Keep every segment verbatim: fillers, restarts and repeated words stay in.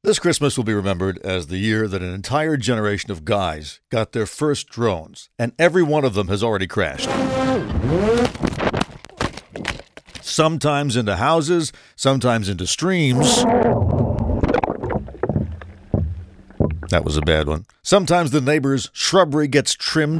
This Christmas will be remembered as the year that an entire generation of guys got their first drones, and every one of them has already crashed. Sometimes into houses, sometimes into streams. That was a bad one. Sometimes the neighbor's shrubbery gets trimmed.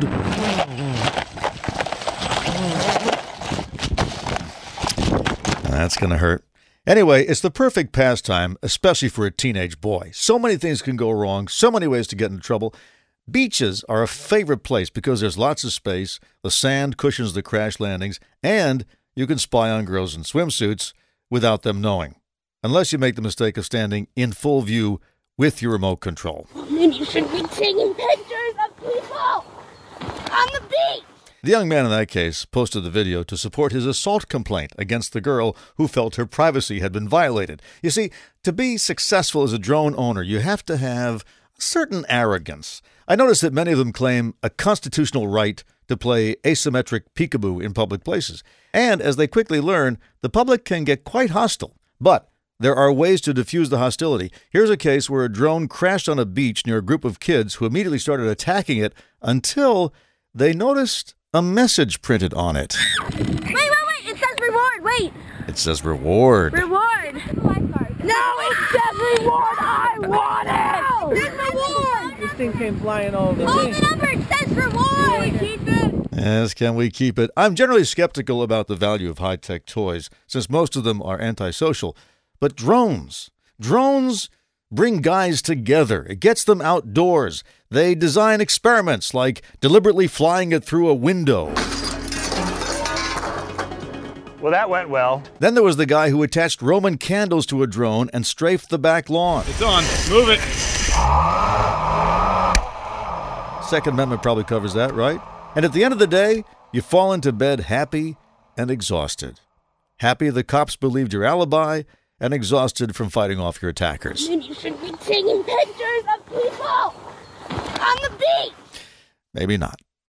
That's going to hurt. Anyway, it's the perfect pastime, especially for a teenage boy. So many things can go wrong, so many ways to get into trouble. Beaches are a favorite place because there's lots of space, the sand cushions the crash landings, and you can spy on girls in swimsuits without them knowing. Unless you make the mistake of standing in full view with your remote control. Then you should be taking pictures of people on the beach. The young man in that case posted the video to support his assault complaint against the girl who felt her privacy had been violated. You see, to be successful as a drone owner, you have to have a certain arrogance. I noticed that many of them claim a constitutional right to play asymmetric peekaboo in public places. And as they quickly learn, the public can get quite hostile. But there are ways to diffuse the hostility. Here's a case where a drone crashed on a beach near a group of kids who immediately started attacking it until they noticed a message printed on it. Wait, wait, wait. It says reward. Wait. It says reward. Reward. No, it says reward. I want it. It says reward. This thing came flying all over the Hold thing. it up. It says reward. Can we keep it? Yes, can we keep it? I'm generally skeptical about the value of high-tech toys, since most of them are antisocial. But drones, drones bring guys together. It gets them outdoors. They design experiments like deliberately flying it through a window. Well, that went well. Then there was the guy who attached Roman candles to a drone and strafed the back lawn. It's on. Move it. Second Amendment probably covers that, right? And at the end of the day, you fall into bed happy and exhausted. Happy the cops believed your alibi, and exhausted from fighting off your attackers. Then you should be taking pictures of people on the beach. Maybe not.